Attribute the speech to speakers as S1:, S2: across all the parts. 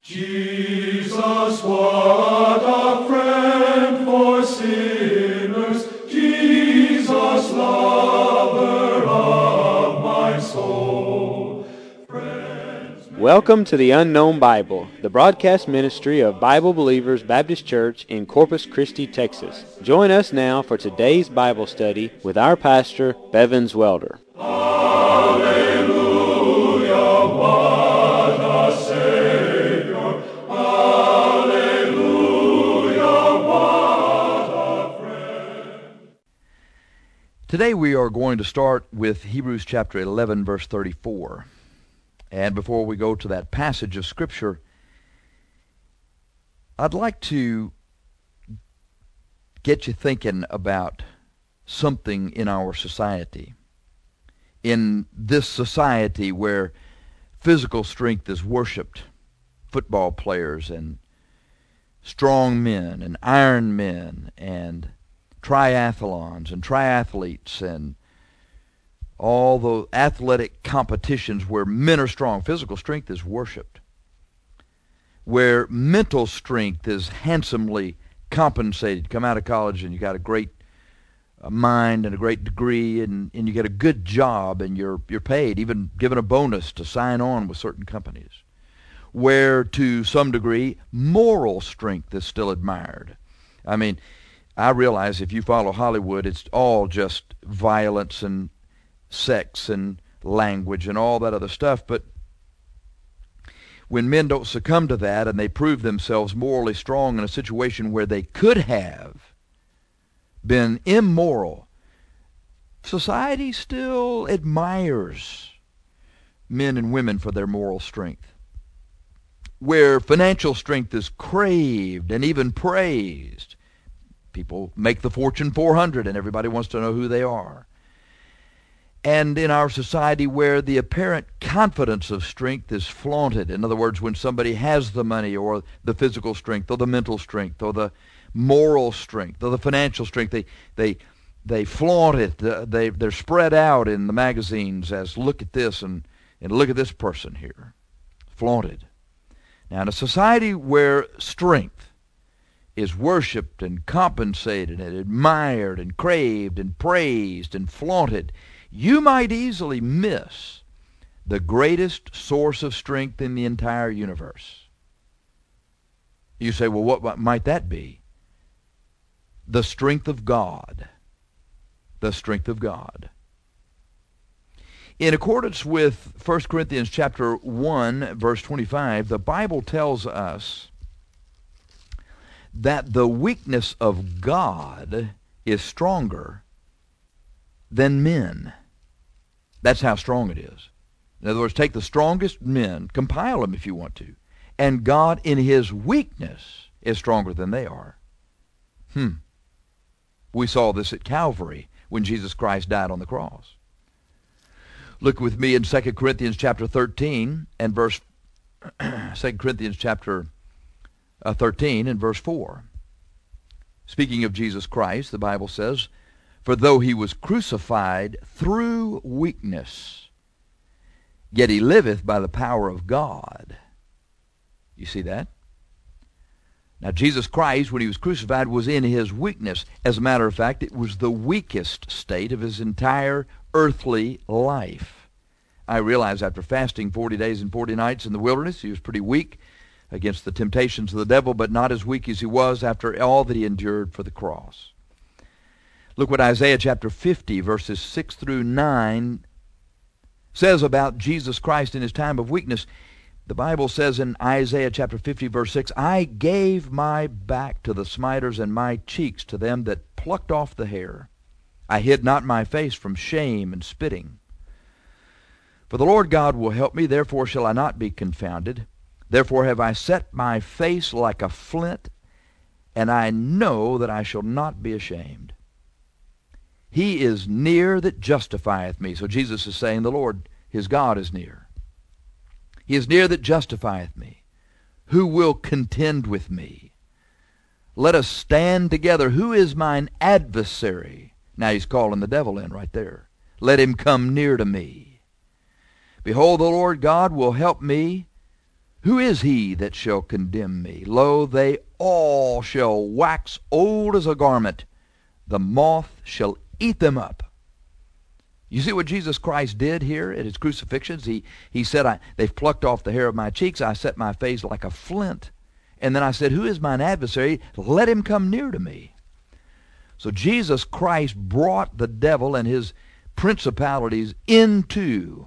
S1: Jesus, what a friend for sinners, Jesus, lover of my soul.
S2: Welcome to the Unknown Bible, the broadcast ministry of Bible Believers Baptist Church in Corpus Christi, Texas. Join us now for today's Bible study with our pastor, Bevins Welder.
S1: Hallelujah, what a Savior. Hallelujah, what a friend.
S3: Today we are going to start with Hebrews chapter 11, verse 34. And before we go to that passage of Scripture, I'd like to get you thinking about something in our society. In this society where physical strength is worshipped, football players and strong men and iron men and triathlons and triathletes and all the athletic competitions where men are strong, physical strength is worshipped. Where mental strength is handsomely compensated. Come out of college and you got a great mind and a great degree and you get a good job and you're paid, even given a bonus to sign on with certain companies. Where to some degree moral strength is still admired. I mean, I realize if you follow Hollywood, it's all just violence and sex and language and all that other stuff, but when men don't succumb to that and they prove themselves morally strong in a situation where they could have been immoral, society still admires men and women for their moral strength. Where financial strength is craved and even praised, people make the Fortune 400 and everybody wants to know who they are. And in our society where the apparent confidence of strength is flaunted, in other words, when somebody has the money or the physical strength or the mental strength or the moral strength or the financial strength, they flaunt it. They're spread out in the magazines as look at this and look at this person here. Flaunted. Now in a society where strength is worshipped and compensated and admired and craved and praised and flaunted, you might easily miss the greatest source of strength in the entire universe. You say, well, what might that be? The strength of God. The strength of God. In accordance with 1 Corinthians chapter 1, verse 25, the Bible tells us that the weakness of God is stronger than men. That's how strong it is. In other words, take the strongest men, compile them if you want to, and God in His weakness is stronger than they are. We saw this at Calvary when Jesus Christ died on the cross. Look with me in 2 Corinthians chapter 13 and verse 2 Corinthians chapter 13 and verse 4. Speaking of Jesus Christ, the Bible says, "For though he was crucified through weakness, yet he liveth by the power of God." You see that? Now Jesus Christ, when he was crucified, was in his weakness. As a matter of fact, it was the weakest state of his entire earthly life. I realize after fasting 40 days and 40 nights in the wilderness, he was pretty weak against the temptations of the devil, but not as weak as he was after all that he endured for the cross. Look what Isaiah chapter 50, verses 6 through 9 says about Jesus Christ in his time of weakness. The Bible says in Isaiah chapter 50, verse 6, "I gave my back to the smiters and my cheeks to them that plucked off the hair. I hid not my face from shame and spitting. For the Lord God will help me, therefore shall I not be confounded. Therefore have I set my face like a flint, and I know that I shall not be ashamed. He is near that justifieth me." So Jesus is saying the Lord, his God, is near. "He is near that justifieth me. Who will contend with me? Let us stand together. Who is mine adversary?" Now he's calling the devil in right there. "Let him come near to me. Behold, the Lord God will help me. Who is he that shall condemn me? Lo, they all shall wax old as a garment. The moth shall eat them up. You see what Jesus Christ did here at his crucifixions? He said, they've plucked off the hair of my cheeks. I set my face like a flint. And then I said, who is mine adversary? Let him come near to me. So Jesus Christ brought the devil and his principalities into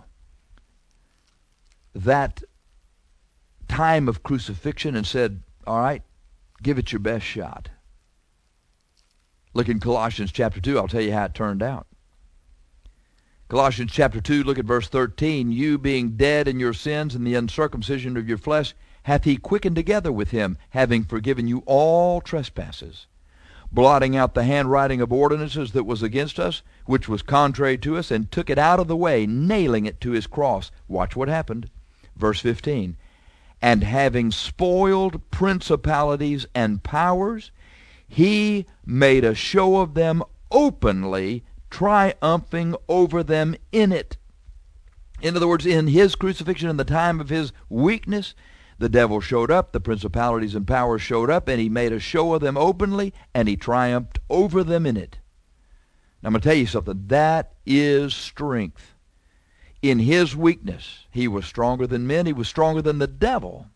S3: that time of crucifixion and said, all right, give it your best shot. Look in Colossians chapter 2. I'll tell you how it turned out. Colossians chapter 2, look at verse 13. You being dead in your sins and the uncircumcision of your flesh, hath he quickened together with him, having forgiven you all trespasses, blotting out the handwriting of ordinances that was against us, which was contrary to us, and took it out of the way, nailing it to his cross. Watch what happened. Verse 15. And having spoiled principalities and powers, he made a show of them openly, triumphing over them in it. In other words, in his crucifixion, in the time of his weakness, the devil showed up, the principalities and powers showed up, and he made a show of them openly, and he triumphed over them in it. Now I'm going to tell you something. That is strength. In his weakness, he was stronger than men. He was stronger than the devil.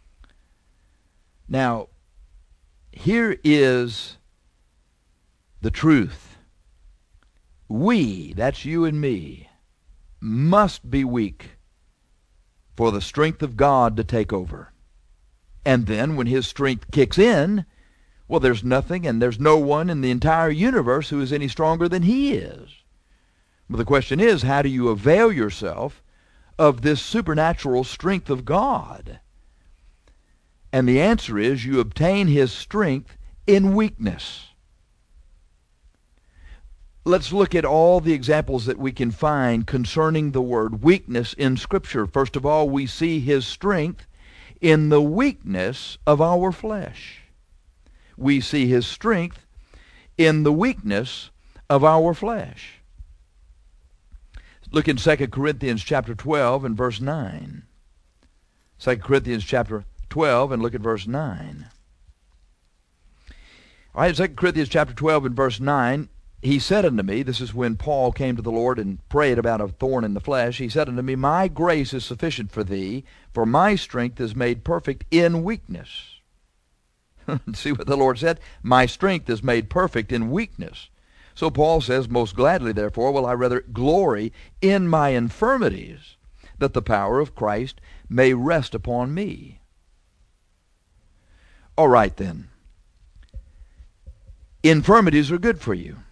S3: Now, here is the truth. We, that's you and me, must be weak for the strength of God to take over. And then when his strength kicks in, well, there's nothing and there's no one in the entire universe who is any stronger than he is. But the question is, how do you avail yourself of this supernatural strength of God? And the answer is, you obtain his strength in weakness. Let's look at all the examples that we can find concerning the word weakness in Scripture. First of all, we see his strength in the weakness of our flesh. We see his strength in the weakness of our flesh. Look in 2 Corinthians chapter 12 and verse 9. 2 Corinthians chapter 12 and look at verse 9. All right, 2 Corinthians chapter 12 and verse 9, he said unto me, this is when Paul came to the Lord and prayed about a thorn in the flesh, he said unto me, my grace is sufficient for thee, for my strength is made perfect in weakness. See what the Lord said? My strength is made perfect in weakness. So Paul says, most gladly, therefore, will I rather glory in my infirmities, that the power of Christ may rest upon me. All right, then. Infirmities are good for you.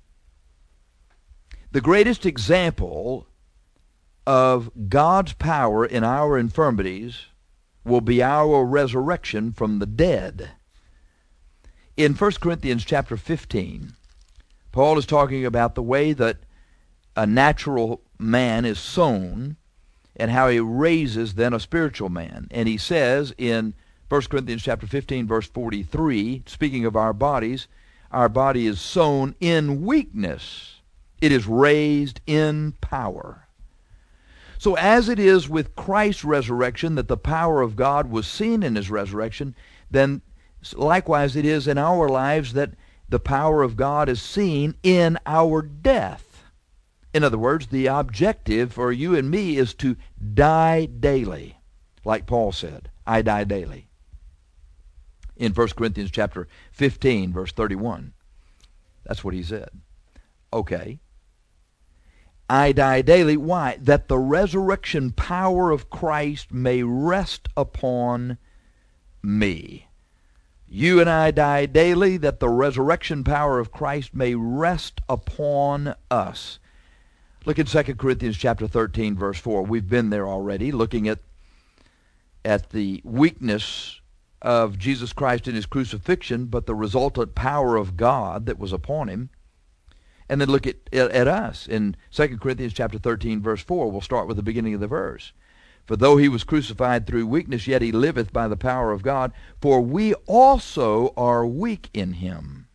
S3: The greatest example of God's power in our infirmities will be our resurrection from the dead. In 1 Corinthians chapter 15, Paul is talking about the way that a natural man is sown and how he raises then a spiritual man. And he says in 1 Corinthians chapter 15, verse 43, speaking of our body is sown in weakness. It is raised in power. So as it is with Christ's resurrection that the power of God was seen in his resurrection, then likewise it is in our lives that the power of God is seen in our death. In other words, the objective for you and me is to die daily. Like Paul said, I die daily. In 1 Corinthians chapter 15, verse 31. That's what he said. Okay. I die daily. Why? That the resurrection power of Christ may rest upon me. You and I die daily that the resurrection power of Christ may rest upon us. Look at 2 Corinthians chapter 13, verse 4. We've been there already, looking at the weakness of Jesus Christ in his crucifixion, but the resultant power of God that was upon him. And then look at us in 2 Corinthians chapter 13, verse 4. We'll start with the beginning of the verse. For though he was crucified through weakness, yet he liveth by the power of God. For we also are weak in him.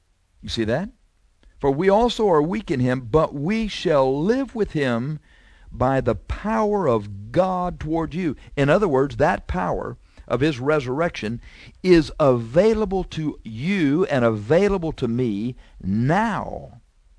S3: You see that? For we also are weak in him, but we shall live with him by the power of God toward you. In other words, that power of his resurrection is available to you and available to me now.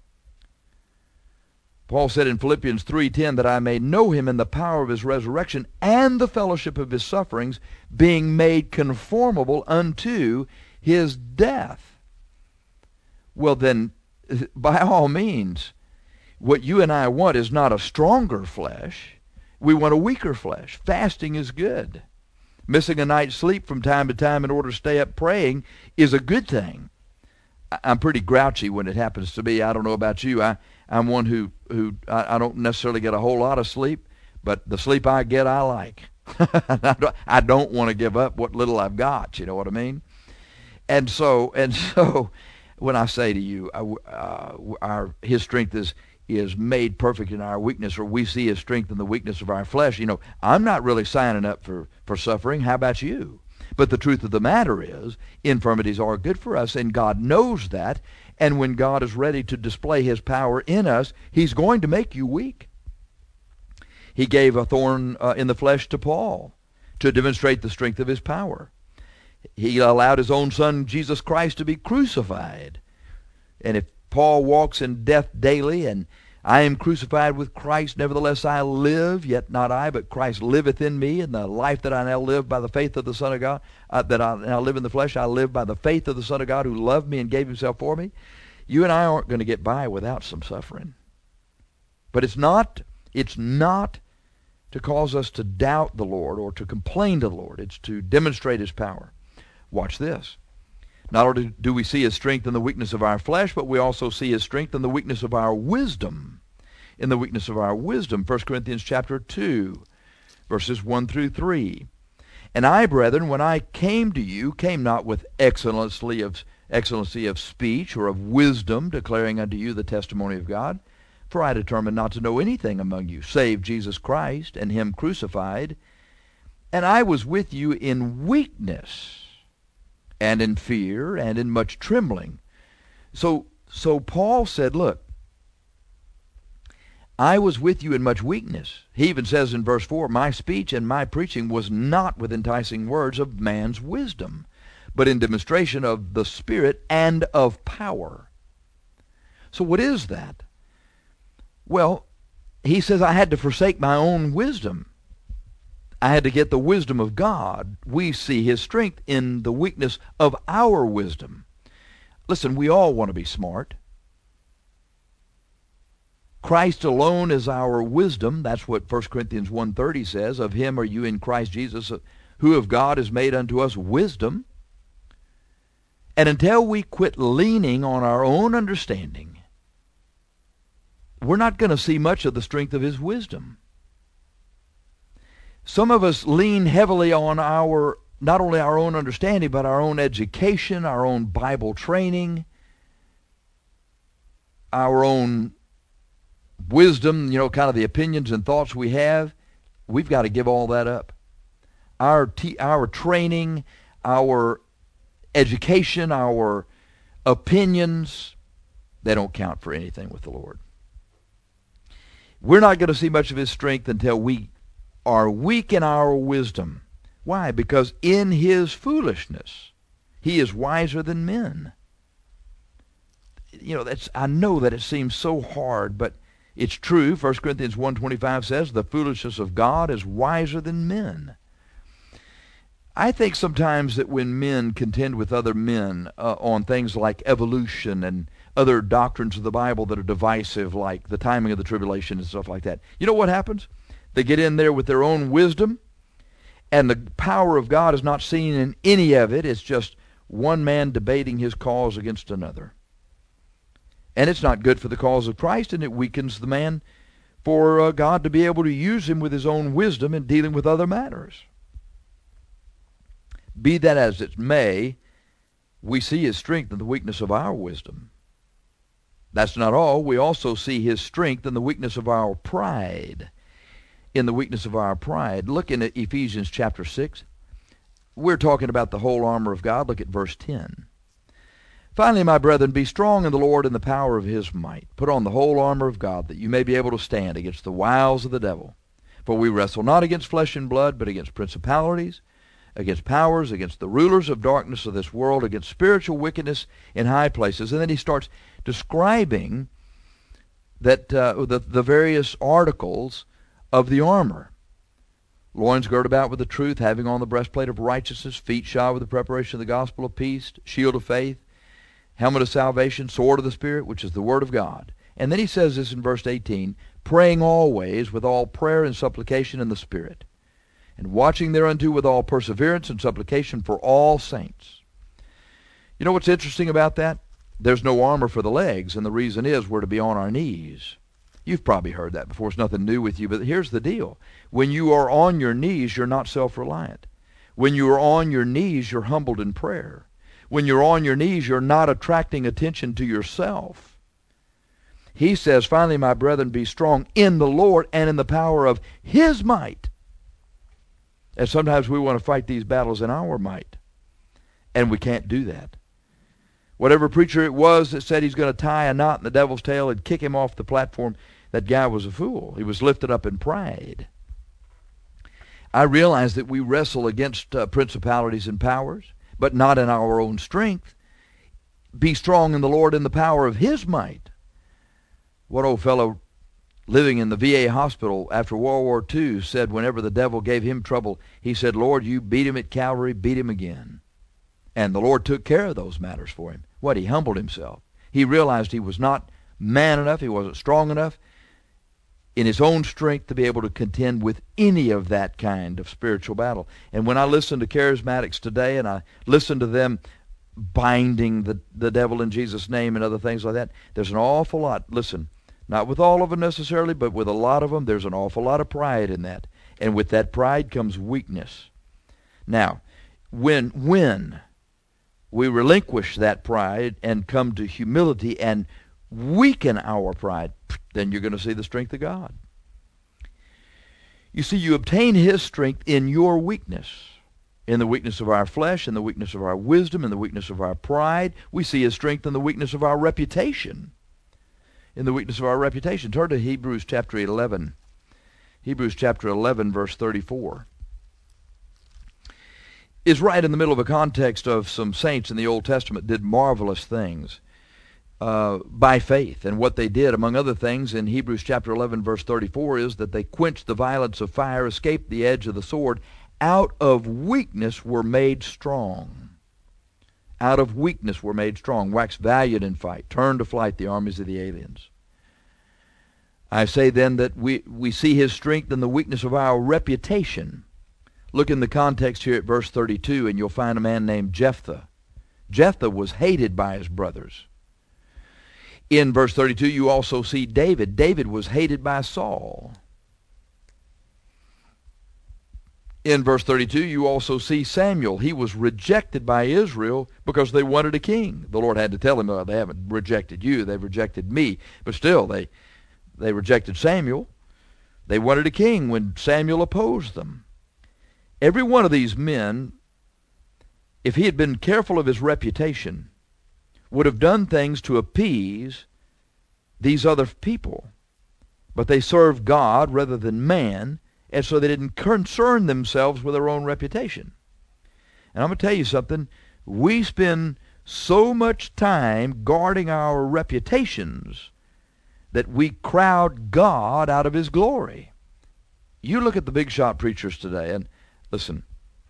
S3: Paul said in Philippians 3:10 that I may know him in the power of his resurrection and the fellowship of his sufferings, being made conformable unto his death. Well then, by all means, what you and I want is not a stronger flesh. We want a weaker flesh. Fasting is good. Missing a night's sleep from time to time in order to stay up praying is a good thing. I'm pretty grouchy when it happens to me. I don't know about you. I'm one who I don't necessarily get a whole lot of sleep, but the sleep I get I like. I don't want to give up what little I've got, you know what I mean? And so when I say to you, his strength is made perfect in our weakness, or we see his strength in the weakness of our flesh, you know, I'm not really signing up for suffering. How about you? But the truth of the matter is, infirmities are good for us, and God knows that. And when God is ready to display his power in us, he's going to make you weak. He gave a thorn in the flesh to Paul to demonstrate the strength of his power. He allowed his own son, Jesus Christ, to be crucified. And if Paul walks in death daily, and I am crucified with Christ, nevertheless I live, yet not I, but Christ liveth in me, and the life that I now live by the faith of the Son of God, that I now live in the flesh, I live by the faith of the Son of God who loved me and gave himself for me. You and I aren't going to get by without some suffering. But it's not to cause us to doubt the Lord or to complain to the Lord. It's to demonstrate his power. Watch this. Not only do we see his strength in the weakness of our flesh, but we also see his strength in the weakness of our wisdom. In the weakness of our wisdom. 1 Corinthians chapter 2, verses 1 through 3. And I, brethren, when I came to you, came not with excellency of speech or of wisdom, declaring unto you the testimony of God. For I determined not to know anything among you, save Jesus Christ and him crucified. And I was with you in weakness, and in fear, and in much trembling. So Paul said, look, I was with you in much weakness. He even says in verse 4, my speech and my preaching was not with enticing words of man's wisdom, but in demonstration of the Spirit and of power. So what is that? Well, he says I had to forsake my own wisdom. I had to get the wisdom of God. We see his strength in the weakness of our wisdom. Listen, we all want to be smart. Christ alone is our wisdom. That's what 1 Corinthians 1:30 says. Of him are you in Christ Jesus, who of God is made unto us wisdom. And until we quit leaning on our own understanding, we're not going to see much of the strength of his wisdom. Some of us lean heavily on not only our own understanding, but our own education, our own Bible training, our own wisdom, you know, kind of the opinions and thoughts we have. We've got to give all that up. Our training, our education, our opinions, they don't count for anything with the Lord. We're not going to see much of his strength until we are weak in our wisdom. Why? Because in his foolishness, he is wiser than men. You know, I know that it seems so hard, but it's true. 1 Corinthians 1:25 says, the foolishness of God is wiser than men. I think sometimes that when men contend with other men on things like evolution and other doctrines of the Bible that are divisive, like the timing of the tribulation and stuff like that, you know what happens? They get in there with their own wisdom, and the power of God is not seen in any of it. It's just one man debating his cause against another. And it's not good for the cause of Christ, and it weakens the man for God to be able to use him with his own wisdom in dealing with other matters. Be that as it may, we see his strength in the weakness of our wisdom. That's not all. We also see his strength in the weakness of our pride. In the weakness of our pride. Look in Ephesians chapter 6. We're talking about the whole armor of God. Look at verse 10. Finally, my brethren, be strong in the Lord and the power of his might. Put on the whole armor of God, that you may be able to stand against the wiles of the devil. For we wrestle not against flesh and blood, but against principalities, against powers, against the rulers of darkness of this world, against spiritual wickedness in high places. And then he starts describing that the various articles of the armor. Loins girt about with the truth, having on the breastplate of righteousness, feet shod with the preparation of the gospel of peace, shield of faith, helmet of salvation, sword of the Spirit, which is the word of God. And then he says this in verse 18, praying always with all prayer and supplication in the Spirit, and watching thereunto with all perseverance and supplication for all saints. You know what's interesting about that? There's no armor for the legs, and the reason is we're to be on our knees. You've probably heard that before. It's nothing new with you, but here's the deal. When you are on your knees, you're not self-reliant. When you are on your knees, you're humbled in prayer. When you're on your knees, you're not attracting attention to yourself. He says, finally, my brethren, be strong in the Lord and in the power of his might. And sometimes we want to fight these battles in our might, and we can't do that. Whatever preacher it was that said he's going to tie a knot in the devil's tail and kick him off the platform, that guy was a fool. He was lifted up in pride. I realize that we wrestle against principalities and powers, but not in our own strength. Be strong in the Lord and the power of his might. One old fellow living in the VA hospital after World War II said whenever the devil gave him trouble, he said, Lord, you beat him at Calvary, beat him again. And the Lord took care of those matters for him. What? He humbled himself. He realized he was not man enough, he wasn't strong enough in his own strength to be able to contend with any of that kind of spiritual battle. And when I listen to charismatics today, and I listen to them binding the devil in Jesus' name and other things like that, there's an awful lot, listen, not with all of them necessarily, but with a lot of them, there's an awful lot of pride in that. And with that pride comes weakness. Now, when we relinquish that pride and come to humility and weaken our pride, then you're going to see the strength of God. You see, you obtain his strength in your weakness. In the weakness of our flesh, in the weakness of our wisdom, in the weakness of our pride. We see his strength in the weakness of our reputation. In the weakness of our reputation. Turn to Hebrews chapter 11. Hebrews chapter 11, verse 34. Is right in the middle of a context of some saints in the Old Testament did marvelous things by faith. And what they did, among other things, in Hebrews chapter 11, verse 34, is that they quenched the violence of fire, escaped the edge of the sword, out of weakness were made strong. Out of weakness were made strong, waxed valiant in fight, turned to flight the armies of the aliens. I say then that we see his strength in the weakness of our reputation. Look in the context here at verse 32, and you'll find a man named Jephthah. Jephthah was hated by his brothers. In verse 32, you also see David. David was hated by Saul. In verse 32, you also see Samuel. He was rejected by Israel because they wanted a king. The Lord had to tell him, oh, they haven't rejected you, they've rejected me. But still, they rejected Samuel. They wanted a king when Samuel opposed them. Every one of these men, if he had been careful of his reputation, would have done things to appease these other people. But they served God rather than man, and so they didn't concern themselves with their own reputation. And I'm going to tell you something. We spend so much time guarding our reputations that we crowd God out of his glory. You look at the big shot preachers today, and listen,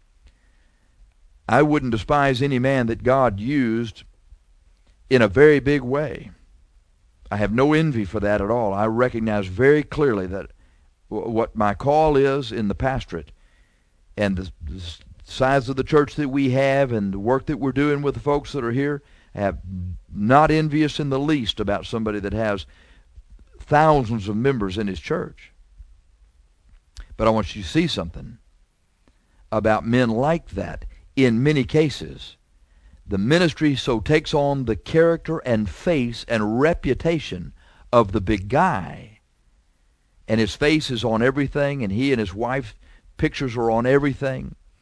S3: I wouldn't despise any man that God used in a very big way. I have no envy for that at all. I recognize very clearly that what my call is in the pastorate and the size of the church that we have and the work that we're doing with the folks that are here, I have not envious in the least about somebody that has thousands of members in his church. But I want you to see something about men like that. In many cases, the ministry so takes on the character and face and reputation of the big guy. And his face is on everything, and he and his wife's pictures are on everything.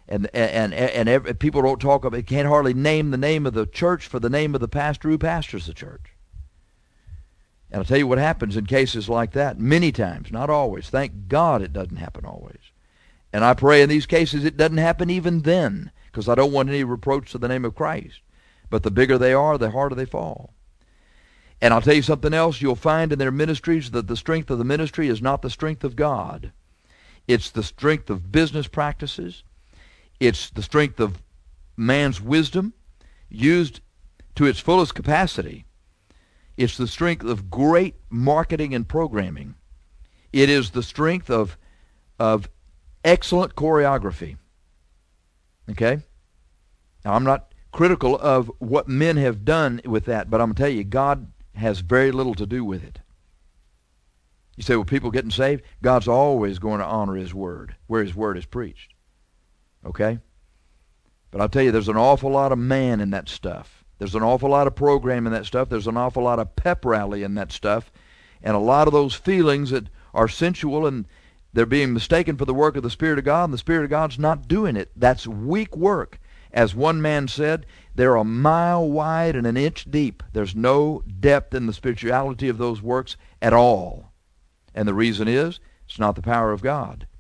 S3: And people don't talk about, can't hardly name the name of the church for the name of the pastor who pastors the church. And I'll tell you what happens in cases like that many times, not always. Thank God it doesn't happen always. And I pray in these cases it doesn't happen even then, because I don't want any reproach to the name of Christ. But the bigger they are, the harder they fall. And I'll tell you something else. You'll find in their ministries that the strength of the ministry is not the strength of God. It's the strength of business practices. It's the strength of man's wisdom used to its fullest capacity. It's the strength of great marketing and programming. It is the strength of excellent choreography. Okay? Now, I'm not critical of what men have done with that, but I'm going to tell you, God has very little to do with it. You say, well, people getting saved? God's always going to honor His Word, where His Word is preached. Okay? But I'll tell you, there's an awful lot of man in that stuff. There's an awful lot of program in that stuff. There's an awful lot of pep rally in that stuff. And a lot of those feelings that are sensual, and they're being mistaken for the work of the Spirit of God, and the Spirit of God's not doing it. That's weak work. As one man said, they're a mile wide and an inch deep. There's no depth in the spirituality of those works at all. And the reason is, it's not the power of God.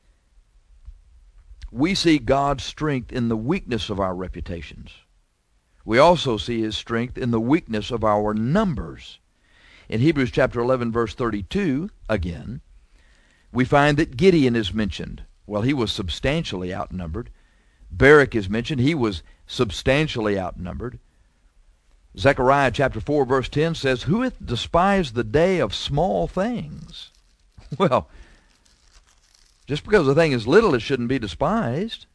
S3: We see God's strength in the weakness of our reputations. We also see His strength in the weakness of our numbers. In Hebrews chapter 11, verse 32, again, we find that Gideon is mentioned. Well, he was substantially outnumbered. Barak is mentioned. He was substantially outnumbered. Zechariah chapter 4, verse 10 says, "Who hath despised the day of small things?" Well, just because a thing is little, it shouldn't be despised.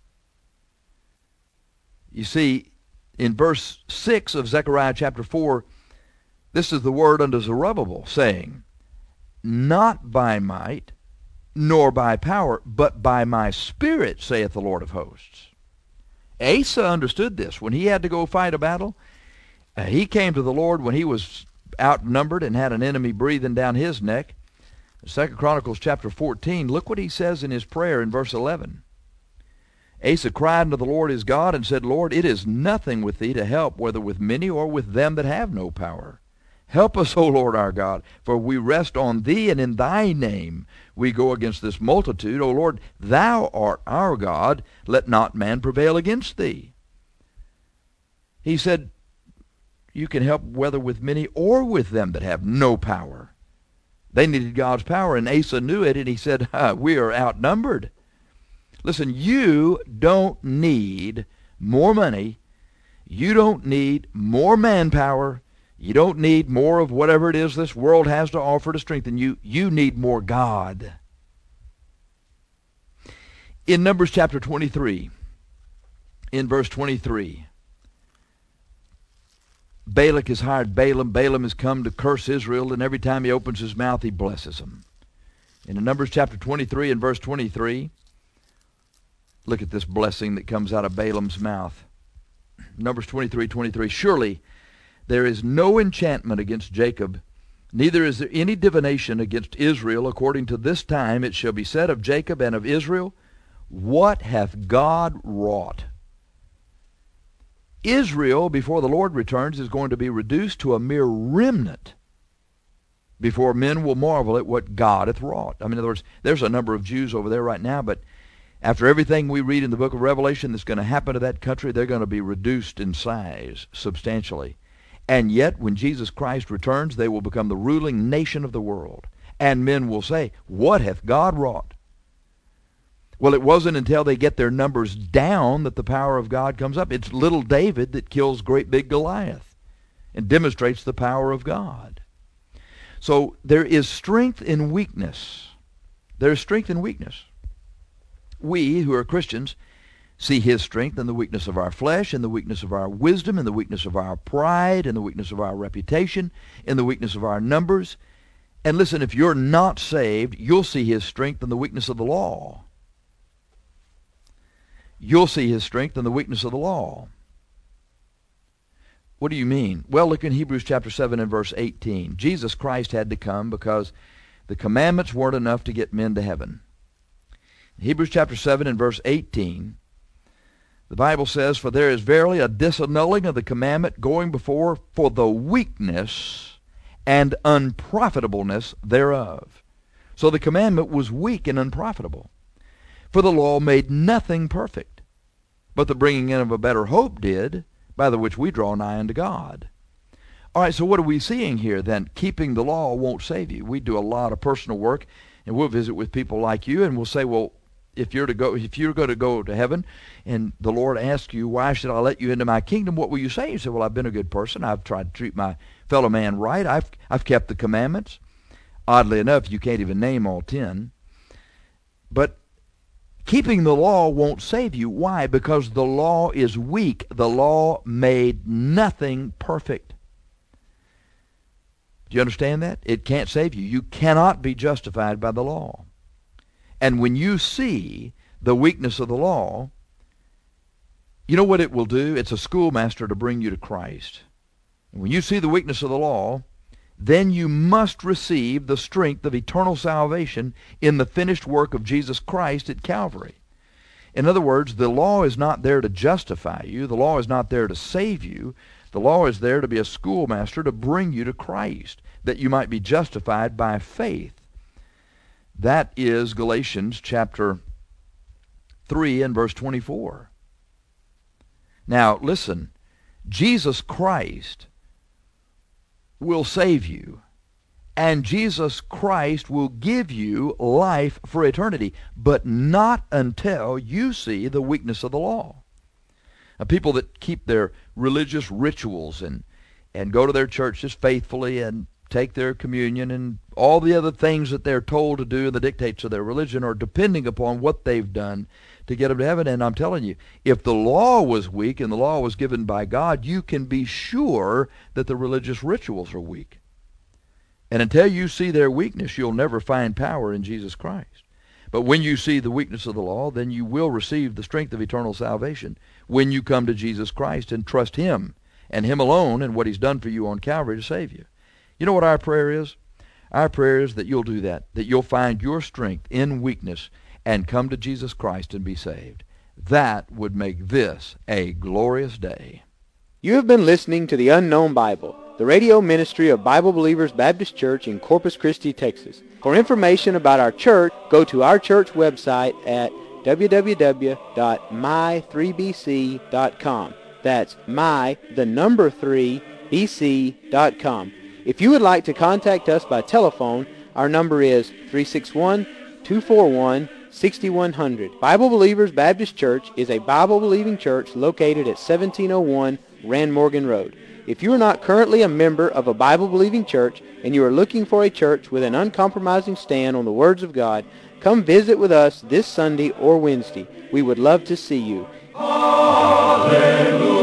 S3: You see, in verse 6 of Zechariah chapter 4, this is the word unto Zerubbabel, saying, "Not by might, nor by power, but by my Spirit, saith the Lord of hosts." Asa understood this. When he had to go fight a battle, he came to the Lord when he was outnumbered and had an enemy breathing down his neck. 2 Chronicles chapter 14, look what he says in his prayer in verse 11. Asa cried unto the Lord his God and said, "Lord, it is nothing with thee to help, whether with many or with them that have no power. Help us, O Lord our God, for we rest on thee, and in thy name we go against this multitude. O Lord, thou art our God, let not man prevail against thee." He said, you can help whether with many or with them that have no power. They needed God's power, and Asa knew it, and he said, we are outnumbered. Listen, you don't need more money. You don't need more manpower. You don't need more of whatever it is this world has to offer to strengthen you. You need more God. In Numbers chapter 23, in verse 23, Balak has hired Balaam. Balaam has come to curse Israel, and every time he opens his mouth, he blesses them. In Numbers chapter 23 and verse 23, look at this blessing that comes out of Balaam's mouth. Numbers 23:23, "Surely there is no enchantment against Jacob, neither is there any divination against Israel. According to this time it shall be said of Jacob and of Israel, what hath God wrought?" Israel, before the Lord returns, is going to be reduced to a mere remnant before men will marvel at what God hath wrought. I mean, in other words, there's a number of Jews over there right now, but after everything we read in the book of Revelation that's going to happen to that country, they're going to be reduced in size substantially. And yet, when Jesus Christ returns, they will become the ruling nation of the world. And men will say, what hath God wrought? Well, it wasn't until they get their numbers down that the power of God comes up. It's little David that kills great big Goliath and demonstrates the power of God. So there is strength in weakness. There is strength in weakness. We, who are Christians, see His strength in the weakness of our flesh, in the weakness of our wisdom, in the weakness of our pride, in the weakness of our reputation, in the weakness of our numbers. And listen, if you're not saved, you'll see His strength in the weakness of the law. You'll see His strength in the weakness of the law. What do you mean? Well, look in Hebrews chapter 7 and verse 18. Jesus Christ had to come because the commandments weren't enough to get men to heaven. Hebrews chapter 7 and verse 18, The Bible says, "For there is verily a disannulling of the commandment going before for the weakness and unprofitableness thereof." So the commandment was weak and unprofitable. "For the law made nothing perfect, but the bringing in of a better hope did, by the which we draw nigh unto God." All right, so what are we seeing here then? Keeping the law won't save you. We do a lot of personal work, and we'll visit with people like you, and we'll say, well, if you're going to go to heaven, and the Lord asks you, "Why should I let you into my kingdom?" What will you say? You say, "Well, I've been a good person. I've tried to treat my fellow man right. I've kept the commandments." Oddly enough, you can't even name all 10. But keeping the law won't save you. Why? Because the law is weak. The law made nothing perfect. Do you understand that? It can't save you. You cannot be justified by the law. And when you see the weakness of the law, you know what it will do? It's a schoolmaster to bring you to Christ. And when you see the weakness of the law, then you must receive the strength of eternal salvation in the finished work of Jesus Christ at Calvary. In other words, the law is not there to justify you. The law is not there to save you. The law is there to be a schoolmaster to bring you to Christ, that you might be justified by faith. That is Galatians chapter 3 and verse 24. Now, listen, Jesus Christ will save you, and Jesus Christ will give you life for eternity, but not until you see the weakness of the law. People that keep their religious rituals and go to their churches faithfully and take their communion and all the other things that they're told to do, the dictates of their religion, are depending upon what they've done to get them to heaven. And I'm telling you, if the law was weak and the law was given by God, you can be sure that the religious rituals are weak. And until you see their weakness, you'll never find power in Jesus Christ. But when you see the weakness of the law, then you will receive the strength of eternal salvation when you come to Jesus Christ and trust Him and Him alone and what He's done for you on Calvary to save you. You know what our prayer is? Our prayer is that you'll do that you'll find your strength in weakness and come to Jesus Christ and be saved. That would make this a glorious day.
S2: You have been listening to The Unknown Bible, the radio ministry of Bible Believers Baptist Church in Corpus Christi, Texas. For information about our church, go to our church website at www.my3bc.com. That's my3bc.com. If you would like to contact us by telephone, our number is 361-241-6100. Bible Believers Baptist Church is a Bible-believing church located at 1701 Rand Morgan Road. If you are not currently a member of a Bible-believing church and you are looking for a church with an uncompromising stand on the words of God, come visit with us this Sunday or Wednesday. We would love to see you.
S1: Hallelujah.